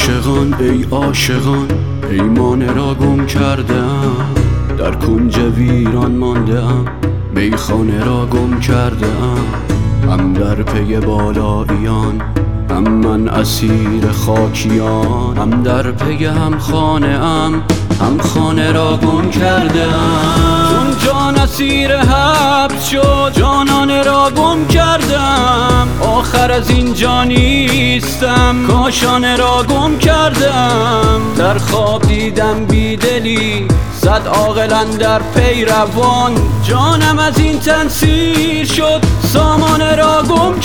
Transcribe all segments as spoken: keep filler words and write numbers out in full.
عاشقان ای عاشقان پیمان را گم کردم، در کنج ویران ماندم، میخانه را گم کردم. هم در پی بالاییان، هم من اسیر خاکیان، هم در پی هم خانه ام، هم خانه را گم کردم. چون جان اسیر حبس شد جانانه را گم کردم، آخر از این جا نیستم کاشانه را گم کردم. در خواب دیدم بیدلی زد عاقل در پی روان، جانم از این تن سیر شد سامانه را گم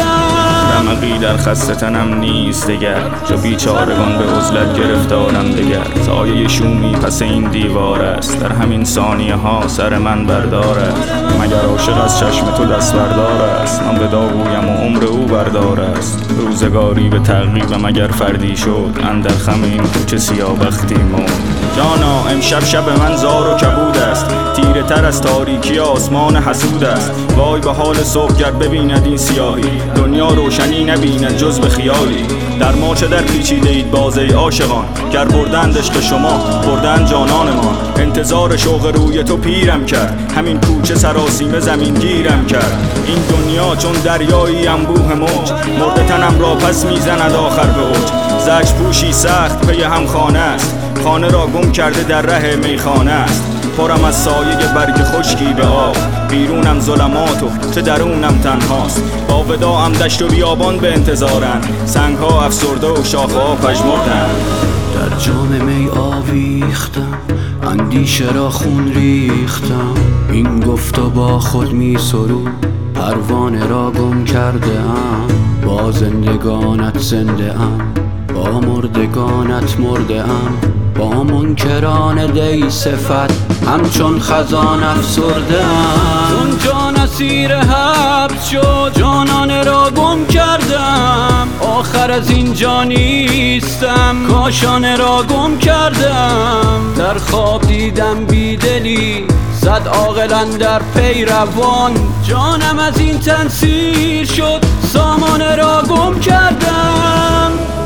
کردم. رمقی در خسته تنم نیست دگر، جا بیچارگان به عزلت گرفتارم دگر. سایه شومی پس این دیوار است، در همین ثانیه ها سر من بردار است. مگر عاشق از چشم تو دست بردار است، من به داغویم و عمر او بردار است. روزگاری به تعقیب مگر فردی شد، اندر خم این کوچه سیاه‌بختی مرد. جانا امشب شب من زار و کبود است، تیره تر از تاریکی آسمان حسود است. وای به حال صبح گر ببیند این سیاهی، دنیا روشنی نبیند جز به خیالی. در ما چه در پیچیده اید باز ای عاشقان، گر بردند عشق شما بردند جانانمان. انتظار شوق روی تو پیرم کرد، همین کوچه سراسیمه زمین گیرم کرد. این دنیا چون دریایی انبوه موج، مرده تنم را پس میزند آخر به اوج. زجر پوشی سخت پی هم خانه است، خانه را گم کرده در ره میخانه است. پرم از سایه برگ خشکی به آب، بیرونم ظلمات و چه درونم تنهاست. با وداعم دشت و بیابان به انتظارن، سنگ ها افسرده و شاخه ها پژمردن. در جام می آویختم، اندیشه را خون ریختم. این گفت و با خود می سرود، پروانه را گم کرده ام. با زندگانت زنده ام، با مردگانت مرده ام. با منکران دی صفت همچون خزان افسرده ام. چون جان اسیر حبس شد جانانه را گم کردم، آخر از این جا نیستم کاشانه را گم کردم. در خواب دیدم بیدلی زد عاقل در پی روان، جانم از این تن سیر شد سامانه را گم کردم.